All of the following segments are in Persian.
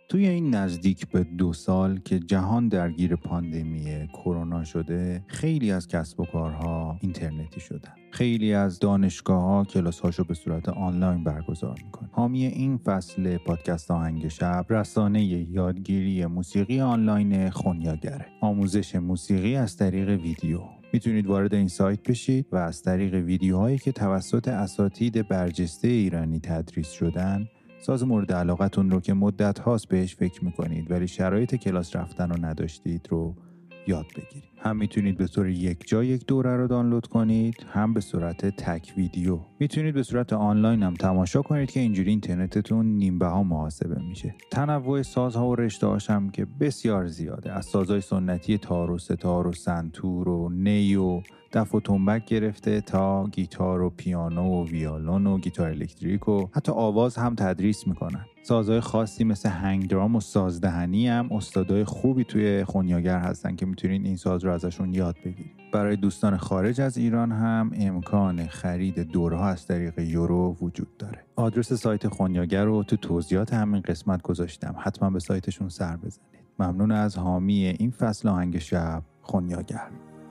توی این نزدیک به 2 سال که جهان درگیر پاندمی کرونا شده، خیلی از کسب و کارها اینترنتی شدن. خیلی از دانشگاه‌ها کلاس‌هاشو به صورت آنلاین برگزار می‌کنن. حامی این فصل پادکست آهنگ شب، رسانه یادگیری موسیقی آنلاین خونیاگره. آموزش موسیقی از طریق ویدیو. میتونید وارد این سایت بشید و از طریق ویدیوهایی که توسط اساتید برجسته ایرانی تدریس شدن، ساز مورد علاقتون رو که مدت هاست بهش فکر میکنید ولی شرایط کلاس رفتن رو نداشتید رو یاد بگیرید. هم میتونید به طور یک جا یک دوره رو دانلود کنید، هم به صورت تک ویدیو. میتونید به صورت آنلاین هم تماشا کنید که اینجوری اینترنتتون نیم بها محاسبه میشه. تنوع سازها و رشته‌هاش هم که بسیار زیاده، از سازهای سنتی تار و ستار و سنتور و نی و دف و تنبک گرفته تا گیتار و پیانو و ویولون و گیتار الکتریک و حتی آواز هم تدریس میکنن. سازهای خاصی مثل هنگ درام و سازدهنی هم استادای خوبی توی خونیاگر هستن که میتونید این ساز رو ازشون یاد بگیرید. برای دوستان خارج از ایران هم امکان خرید دوره‌ها از طریق یورو وجود داره. آدرس سایت خونیاگر رو تو توضیحات همین قسمت گذاشتم. حتما به سایتشون سر بزنید. ممنون از حامی این فصل آهنگ شب، خونیاگر.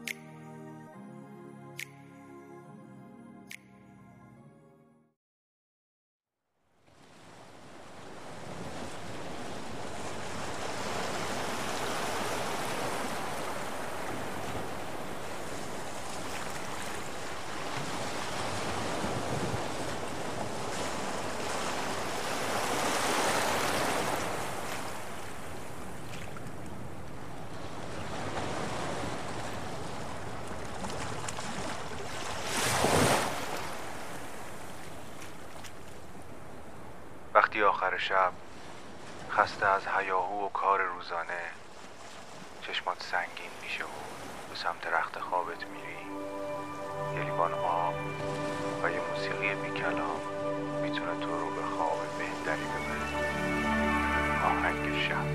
وقتی آخر شب خسته از هیاهو و کار روزانه چشمات سنگین میشه و به سمت رخت خوابت میری، یه لیوان آب و یه موسیقی بی کلام میتونه تو رو به خواب بهتری ببره. آهنگ شب.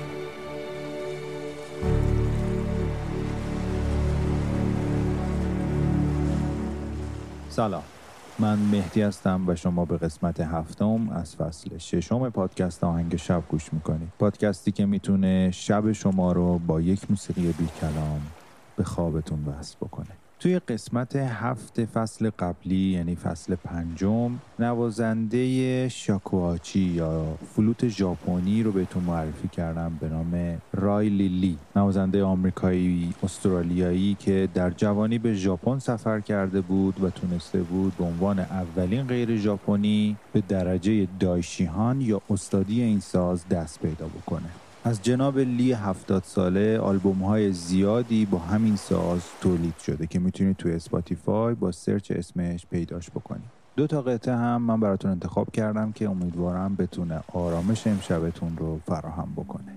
سلام، من مهدی هستم و شما به قسمت 7 از فصل 6 پادکست آهنگ شب گوش میکنید. پادکستی که میتونه شب شما رو با یک موسیقی بی کلام به خوابتون وصل بکنه. توی قسمت 7 فصل قبلی، یعنی فصل 5، نوازنده شاکوهاچی یا فلوت ژاپنی رو بهتون معرفی کردم به نام رایلی لی، نوازنده آمریکایی استرالیایی که در جوانی به ژاپن سفر کرده بود و تونسته بود به عنوان اولین غیر ژاپنی به درجه دایشیهان یا استادی این ساز دست پیدا بکنه. از جناب لی 70 ساله آلبوم‌های زیادی با همین ساز تولید شده که میتونید توی اسپاتیفای با سرچ اسمش پیداش بکنید. 2 تا قطعه هم من براتون انتخاب کردم که امیدوارم بتونه آرامش امشبتون رو فراهم بکنه.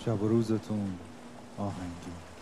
شب و روزتون آهنگین.